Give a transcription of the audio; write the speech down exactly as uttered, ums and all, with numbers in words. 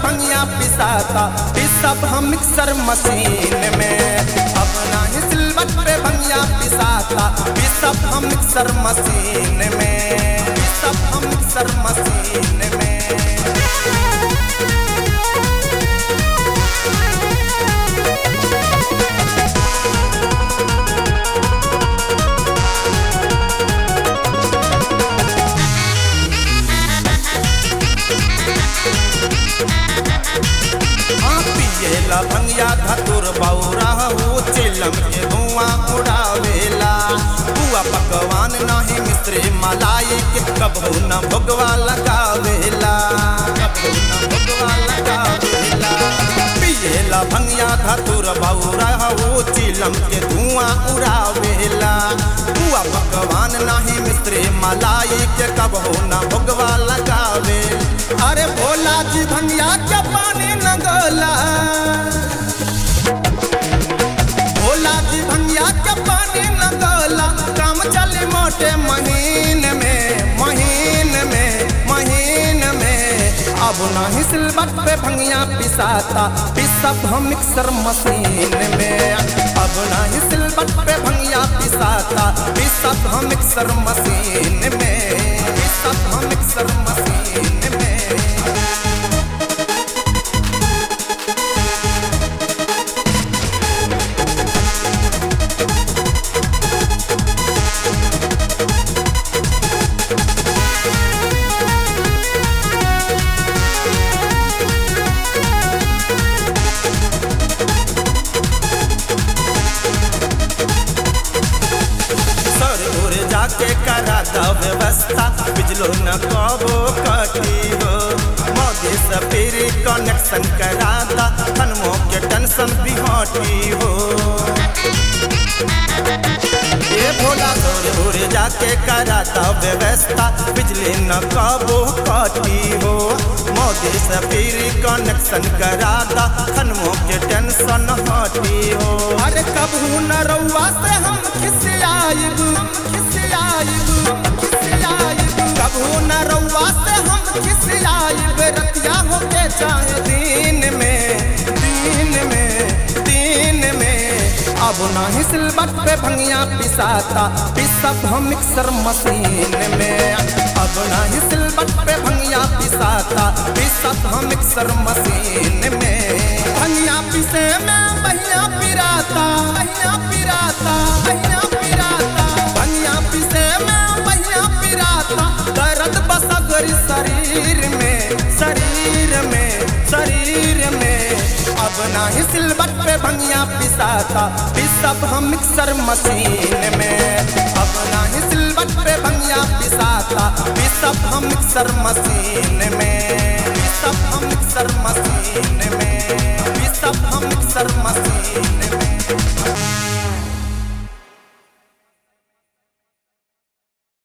भंगिया पिसाता पिसब हम mixer machine में। अब नाही सिलवट पे भंगिया पिसाता पिसब हम मिक्सर मशीन में, पिसब हम मिक्सर मशीन में। पियेला भंगिया धतुर बौरा हो चिलम के धुआं उड़ावेला। बुआ पकवान नाही मिश्री मलाई के कबहू न भोगवा लगावेला, कबहू न भोगवा लगावेला। पियेला भंगिया धतुर बौरा हो चिलम के धुआं उड़ावेला। बुआ पकवान नाही मिश्री मलाई के कबहू न भोगवा लगावे। अरे भोला जी भंगिया के पानी न गोला, भोला जी भंगिया के पानी न गोला। काम चले मोटे महीन में, महीन में, महीन में। अब नाही सिलवट पे भंगिया पिसाता पिसब हम मिक्सर मशीन में। अब नाही सिलवट पे भंगिया पिसाता पिसब हम मिक्सर मशीन में, पिसब हम मिक्सर मशीन में। जाके करा दा व्यवस्था बिजलो न कबो कटी हो। मोदी से फिर कनेक्शन करा दा खनमो के टेंशन भी हटी हो। ये भोला तोरे उरे जाके करा दा व्यवस्था बिजली न कबो कटी हो। मोदी से फिर कनेक्शन करा दा खनमो के टेंशन हटी हो। अरे कबहू न रउआ से हम खिसियाइब, कबहू न रउआ से हम खिसियाइब। रतिया होके चाहे दिन में, दिन में, दिन में। अब नाही सिलवट पे भंगिया पिसाता पिसब हम मिक्सर मशीन में। अब नाही सिलवट पे भंगिया पिसाता पिसब हम मिक्सर मशीन में। भंगिया पिसे में बहिया पिराता, बहिया पिराता, बहिया पिराता। भंगिया पिसे में बहिया पिराता दर्द बसगरी शरीर में, शरीर में, शरीर में। अब नाही सिलवट पे भंगिया पिसाता पिसब हम मिक्सर मशीन में। अब नाही सिलवट पे भंगिया पिसाता पिसब हम मिक्सर मशीन में, पिसब हम मिक्सर मशीन में, पिसब हम मिक्सर मशीन में।